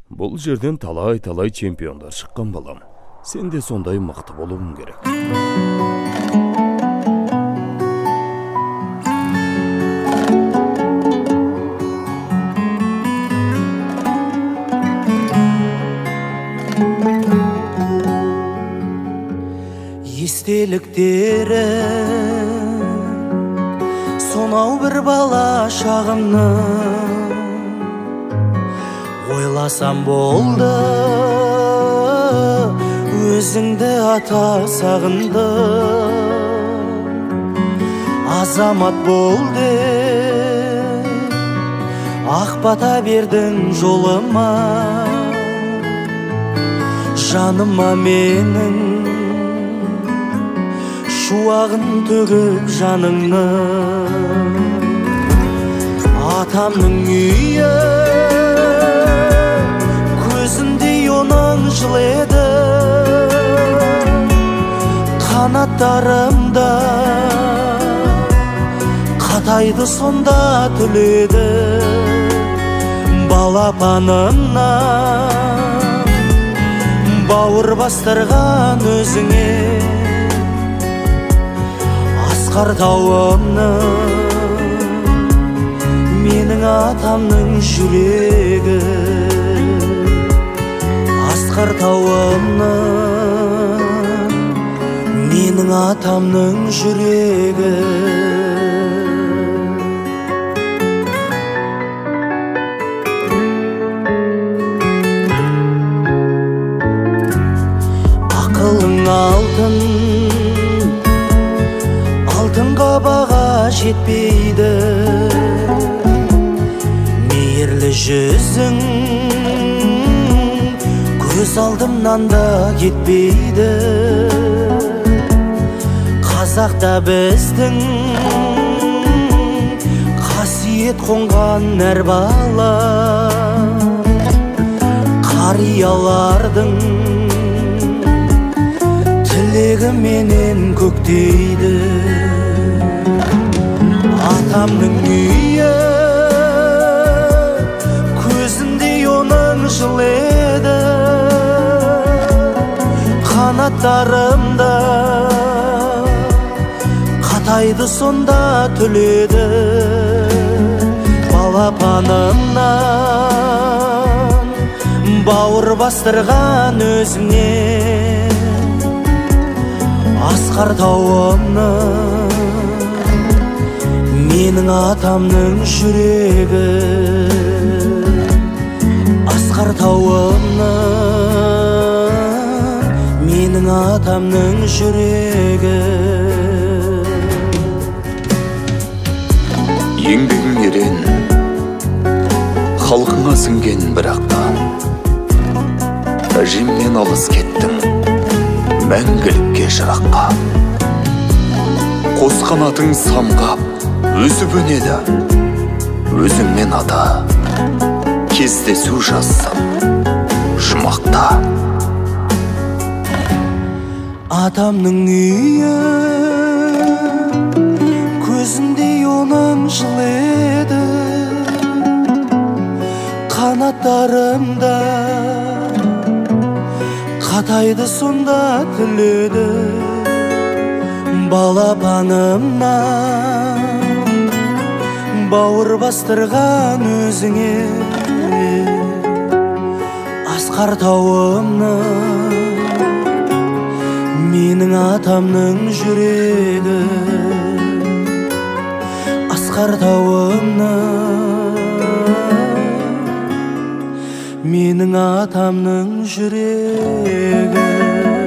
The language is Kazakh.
Бұл жерден талай чемпиондар шыққан балам. Сен де сондай мықты болуың керек. Естеліктері сонау бір бала шағымның, ойласам болды өзіңді ата сағынды. Азамат болды ақ бата бердің жолыма, жаныма менің шуағын төгіп жаныңны. Атамның үйі көзіндей оның жылы еді, қанаттарымда қатайды сонда түледі. Балапанымнан бауыр бастырған өзіңе, асқар тауымның менің атамның жүрегі. Асқар тауымның менің атамның жүрегі. Ақылың алтын, алтынға баға жетпейді. Мейірлі жүзің көз алдымнан да кетпейді. Қазақта біздің қасиет қонған әр бала, қариялардың тілегі менен көктейді. Атамның үйі көзіндей оның жылы еді, қанаттарымда қатайды сонда түледі. Балапанымнан бауыр бастырған өзіңе, асқар тауымның менің атамның жүрегі. Асқар тауымның менің атамның жүрегі. Еңбегің ерен, халқыңа сіңген бірақта, әжеммен алыс кеттің мәңгілікке жыраққа. Қос қанатың самғап өсіп өнеді, өзіңмен ата кездесу жазсам жұмақта. Атамның үйі көзіндей оның жылы еді, қанаттарымда қатайды сонда түледі. Балапанымнан бауыр бастырған өзіңе, асқар тауымның менің атамның жүрегі. Асқар тауымның менің атамның жүрегі.